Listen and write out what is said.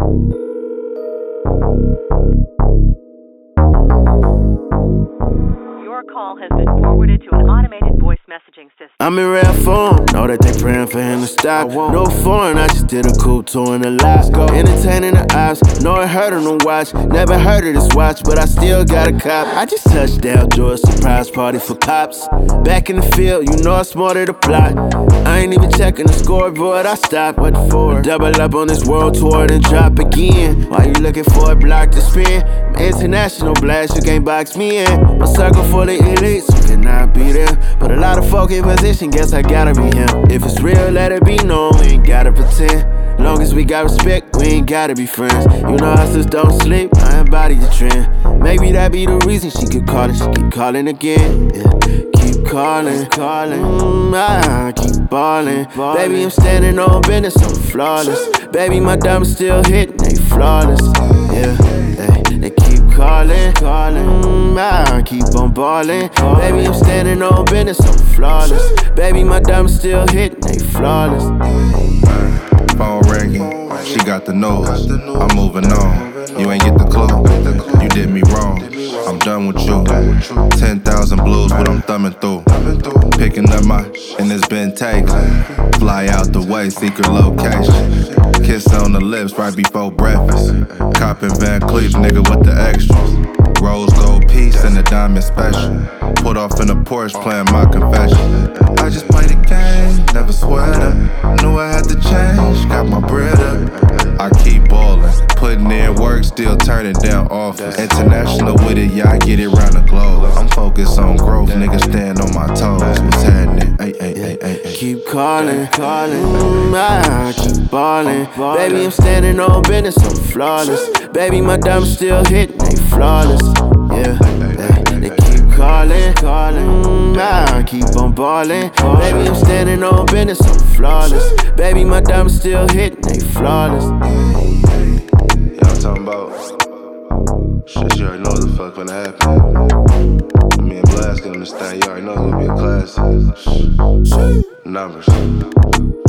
Your call has been forwarded to an automated voice messaging system. I'm in rare form, know that they praying for him to stop. No foreign, I just did a cool tour in the lot. Entertaining the ops, know it hurt on the watch. Never heard of this watch, but I still got a cop. I just touched down, Georgia, surprise party for cops. Back in the field, you know it's more to the plot. I ain't even checking the scoreboard, I stopped. What for? Double up on this world tour, then drop again. Why you looking for a block to spin? International blast, you can't box me in. A circle full of elites, who cannot be there. But a lot of folk in position, guess I gotta be him. If it's real, let it be known, we ain't gotta pretend. Long as we got respect, we ain't gotta be friends. You know hustlers don't sleep, I embody the trend. Maybe that be the reason she keep calling, she keep calling again. Yeah. Keep calling, I keep ballin'. Baby, I'm standing on business, I'm flawless. Baby, my diamonds still hitting, they flawless. Yeah, they keep calling, I keep on ballin'. Baby, I'm standing on business, I'm flawless. Baby, my diamonds still hitting, they flawless. Phone ringing, she got the nose. I'm moving on, you ain't get the clue. You did me wrong, I'm done with you. 10,000 blues, what I'm thumbing through. Picking up my, and it's been taken. Fly out the way, secret location. Kiss on the lips right before breakfast. Coppin' Van Cleef, nigga with the extras. Rose gold piece and a diamond special. Put off in a Porsche playing my confession. I just play the game, never sweat up. Knew I had to change, got my bread up. I keep ballin', putting in work, still turning down offers. International with it, yeah, I get it round the globe. I'm focused on growth, niggas stand on my toes. What's happening? Ay. Keep calling, I keep ballin'. Baby, I'm standing on business, I'm flawless. Baby, my diamonds still hitting, they flawless. Yeah, they keep calling, I keep on ballin'. Baby, I'm standing on business, I'm flawless. Baby, my diamonds still hitting, they flawless. Yeah, I'm talking about shit, you already know what the fuck gonna happen. Me and Blast get on this thing, you already know it's gonna be a classic. Numbers.